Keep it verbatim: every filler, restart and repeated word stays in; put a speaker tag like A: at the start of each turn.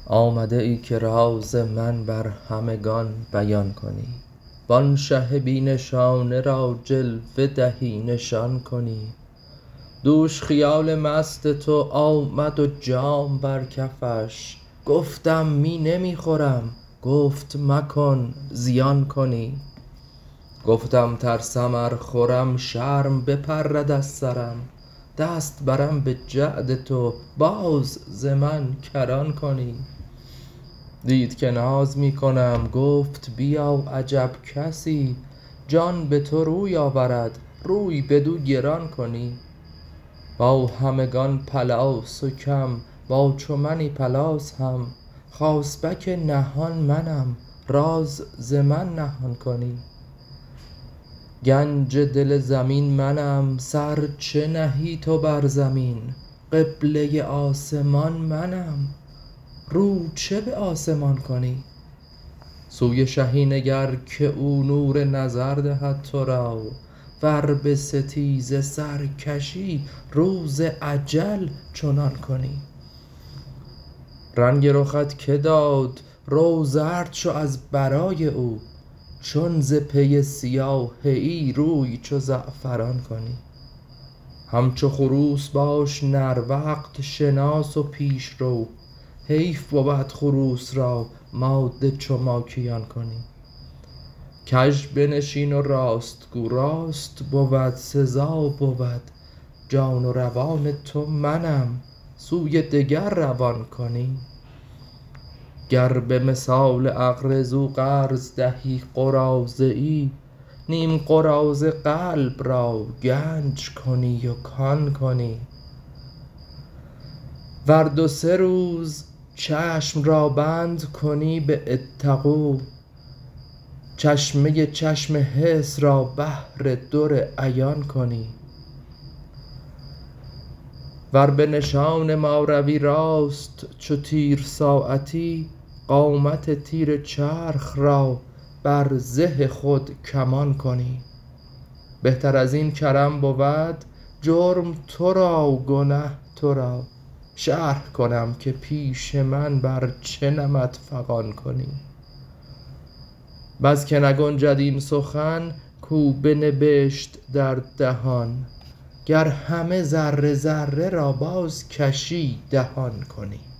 A: آمده ای که راز من بر همگان بیان کنی، وان شه بی نشانه را جلوه دهی نشان کنی. دوش خیال مست تو آمد و جام بر کفش، گفتم می نمی خورم، گفت مکن زیان کنی. گفتم ترسم ار خورم شرم بپرد از سرم، دست برم به جعد تو باز ز من کران کنی. دید که ناز می کنم گفت بیا عجب کسی، جان به تو روی آورد روی بدو گران کنی. با همگان پلاس و کم با چو منی پلاس هم، خاصبک نهان منم راز ز من نهان کنی. گنج دل زمین منم سر چه نهی تو بر زمین، قبله آسمان منم رو چه به آسمان کنی. سوی شهی نگر که او نور نظر دهد تو را، ور به ستیزه سر کشی روز اجل چنان کنی. رنگ رخت که داد رو زرد شو از برای او، چون ز پی سیاهه ای روی چو زعفران کنی. همچو خروس باش نر وقت شناس و پیش رو، حیف بود خروس را ماده چو ماکیان کنی. کژ بنشین و راست گو راست بود سزا بود، جان و روان تو منم سوی دگر روان کنی. گر به مثال اقرضوا قرض دهی قراضه ای، نیم قراضه قلب را گنج کنی و کان کنی. ور دو سه روز چشم را بند کنی به اتقوا، چشمه چشم حس را بهر در عیان کنی. ور به نشان ما روی راست چو تیر ساعتی، قامت تیر چرخ را بر زه خود کمان کنی. بهتر از این کرم بود جرم تو را گنه تو را، شرح کنم که پیش من بر چه نمط فغان کنی. بس که نگنجد این سخن کو بنبشت در دهان، گر همه ذره ذره را باز کشی دهان کنی.